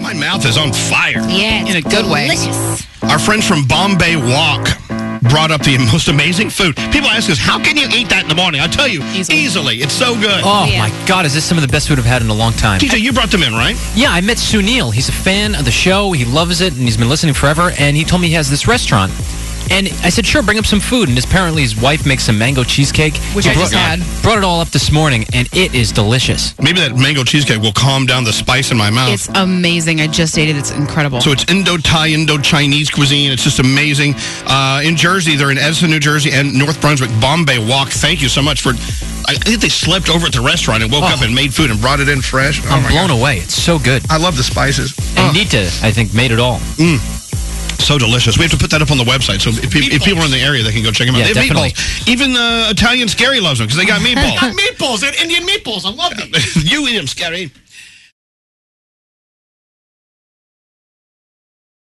My mouth is on fire. Yeah, it's in a good way. delicious. Our friends from Bombay Walk brought up the most amazing food. People ask us, how can you eat that in the morning? I'll tell you, easily. It's so good. Oh, Yeah. my God. Is this some of the best food I've had in a long time? TJ, you brought them in, right? Yeah, I met Sunil. He's a fan of the show. He loves it, and he's been listening forever. And he told me he has this restaurant. And I said, sure, bring up some food. And apparently his wife makes some mango cheesecake. Which He I just had. Brought it all up this morning, and it is delicious. Maybe that mango cheesecake will calm down the spice in my mouth. It's amazing. I just ate it. It's incredible. So it's Indo-Thai, Indo-Chinese cuisine. It's just amazing. In Jersey, they're in Edison, New Jersey, and North Brunswick. Bombay Walk. Thank you so much for... I think they slept over at the restaurant and woke up and made food and brought it in fresh. Oh, I'm my blown God. away. It's so good. I love the spices. And Nita, I think, made it all. So delicious. We have to put that up on the website, so if people are in the area, they can go check them out. Yeah, They have definitely. meatballs. Even Italian Scary loves them because they got meatballs. Meatballs. They're Indian meatballs. I love them. You eat them, Scary.